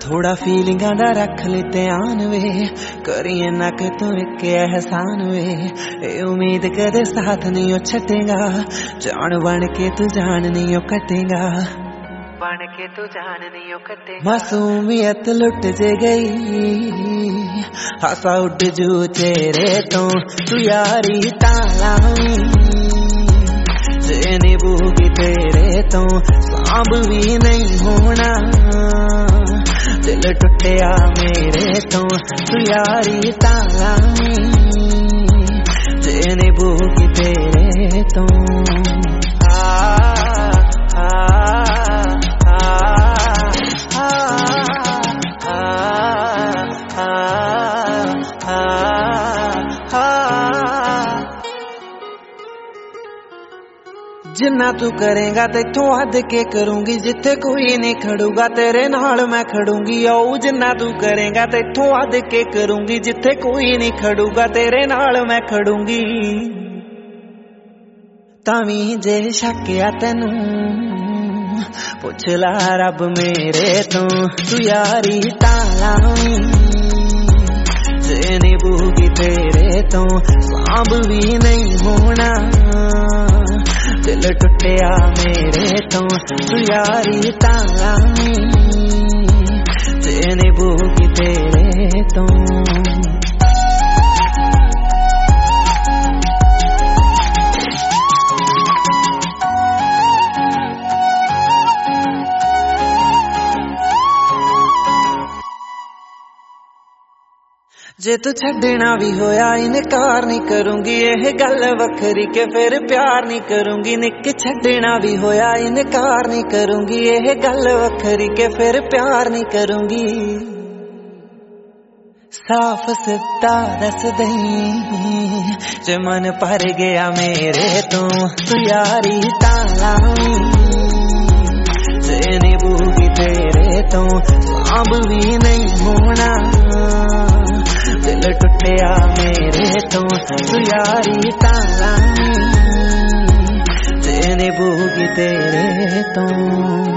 थोड़ा फीलिंगां दा रख ले ध्यान वे, करिए ना कि तू एक एहसान वे। ए उम्मीद कदे साथ नहीं ओ छटेगा, जान बन के तू जान नहीं ओ कटेगा, बन के तू जान नहीं ओ कटेगा। मासूमियत लुट जे गई, हासा उठ जू चेहरे तो तू यारी तालावी, जे निभूगी तेरे तो सांभ भी नहीं होना। दिल टुटिया मेरे तो तू यारी तालावी, जे निभूगी तेरे तो। जिन्ना तू करेगा तेथों हद के करूंगी, जिथे कोई नहीं खड़ूगा तेरे नाल मैं खड़ूंगी। ओ जिन्ना तू करेगा तेथों हद के करूंगी, जिथे कोई नहीं खड़ूगा तेरे नाल मैं खड़ूंगी। तावी जे शक्या तेनू पुछ ला रब मेरे तो तू यारी तालावी, जे निभूगी तेरे तो सांभ भी नहीं होना। दिल टुटिया मेरे तो तू यारी तालावी, जे निभूगी तेरे तो। जे तू छड़ना भी होया इनकार नहीं करूंगी, यह गल वखरी के फिर प्यार नहीं करूंगी। निक छड़ना भी होया इनकार नहीं करूंगी, यह गल वखरी के फिर प्यार नहीं करूंगी। साफ सिद्धा दस दई जे मन भर गया मेरे तो तू यारी तालावी, जे निभूगी तेरे तो सांभ भी नहीं होना। दिल टुटिया मेरे तो तू यारी तालावी, जे निभूगी तेरे तो।